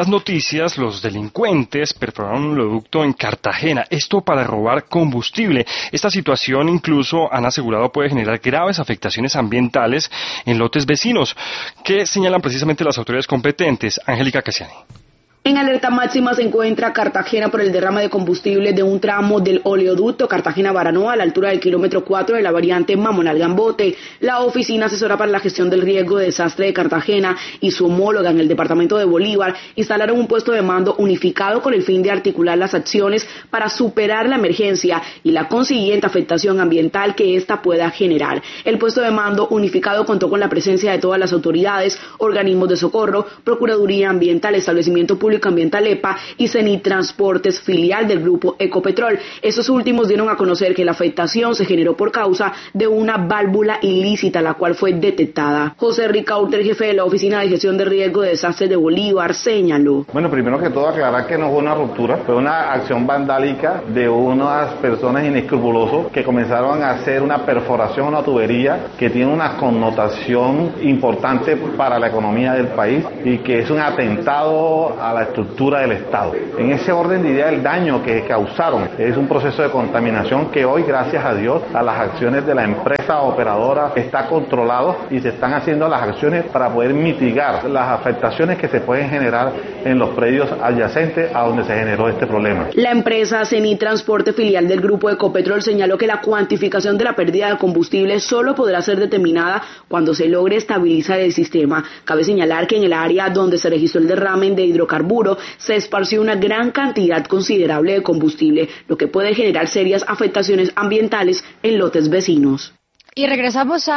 Las noticias, los delincuentes perforaron un oleoducto en Cartagena, esto para robar combustible. Esta situación incluso han asegurado puede generar graves afectaciones ambientales en lotes vecinos, que señalan precisamente las autoridades competentes. Angélica Casiani. En alerta máxima se encuentra Cartagena por el derrame de combustible de un tramo del oleoducto Cartagena-Baranoa a la altura del kilómetro 4 de la variante Mamonal-Gambote. La Oficina Asesora para la Gestión del Riesgo de Desastre de Cartagena y su homóloga en el departamento de Bolívar instalaron un puesto de mando unificado con el fin de articular las acciones para superar la emergencia y la consiguiente afectación ambiental que ésta pueda generar. El puesto de mando unificado contó con la presencia de todas las autoridades, organismos de socorro, Procuraduría Ambiental, Establecimiento Público Ambiental EPA y Cenitransportes, filial del grupo Ecopetrol. Estos últimos dieron a conocer que la afectación se generó por causa de una válvula ilícita, la cual fue detectada. José Ricaurte, jefe de la Oficina de Gestión de Riesgo de Desastres de Bolívar, señaló. Bueno, primero que todo aclarar que no fue una ruptura, fue una acción vandálica de unas personas inescrupulosas que comenzaron a hacer una perforación, una tubería que tiene una connotación importante para la economía del país y que es un atentado a la estructura del Estado. En ese orden de idea, el daño que causaron es un proceso de contaminación que hoy, gracias a Dios, a las acciones de la empresa operadora está controlado y se están haciendo las acciones para poder mitigar las afectaciones que se pueden generar en los predios adyacentes a donde se generó este problema. La empresa Cenitransporte, filial del grupo Ecopetrol, señaló que la cuantificación de la pérdida de combustible solo podrá ser determinada cuando se logre estabilizar el sistema. Cabe señalar que en el área donde se registró el derrame de hidrocarburo se esparció una gran cantidad considerable de combustible, lo que puede generar serias afectaciones ambientales en lotes vecinos. Y regresamos a